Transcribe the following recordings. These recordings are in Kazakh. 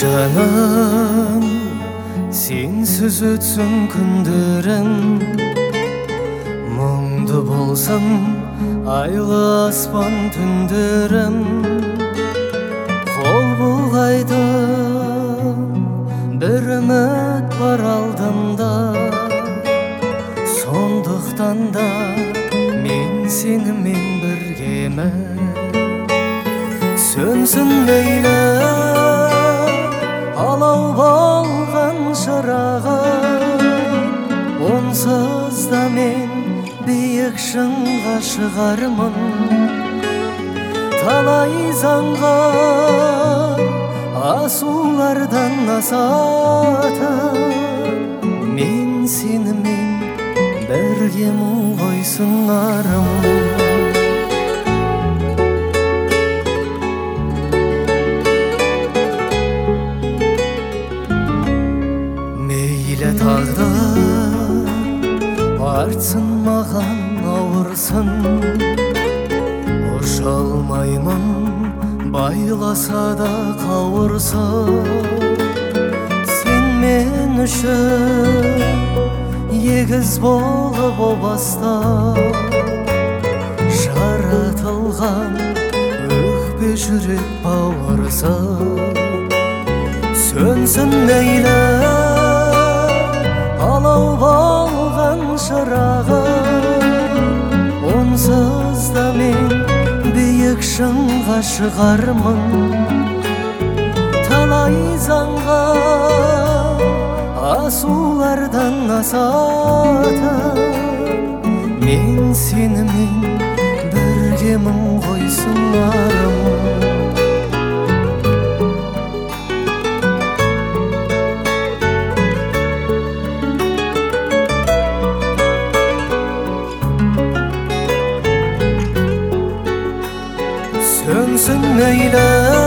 Жаным, сенсіз өтсін күндерім, мұңды болсын айлы аспан түндерім. Қол бұлғайдым, бір үміт бар алдымда, сондықтан да мен сенімен біргемін. Сөнсін мейлі алау болған шырағым, онсыз да мен биік шыңға шығармын. Талай заңғар асулардан асатын, мен сенімен біргемін ғой сыңарым. Тағдыр артсын маған ауырсын, ұша алмаймын байласа да қауырсын. Сен мен үшін егіз болып о баста жаратылған өкпе жүрек бауырсын. Сөнсін мейлі алау болған шырағым, онсыз да мен биік шыңға шығармын. Талай заңғар асулардан асатын, мен сенімен біргемін ғой сыңарым. Сөнсін мейлі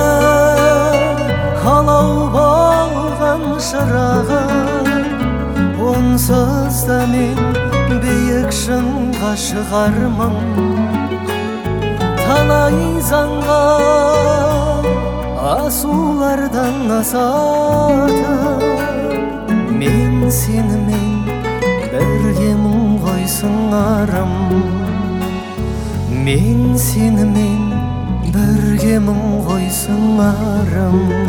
алау болған шырағым, онсыз да мен биік шыңға шығармын. Талай заңғар асулардан асатын, мен сенімен біргемін ғой сыңарым. Мен сенімен біргемін ғой сыңарым.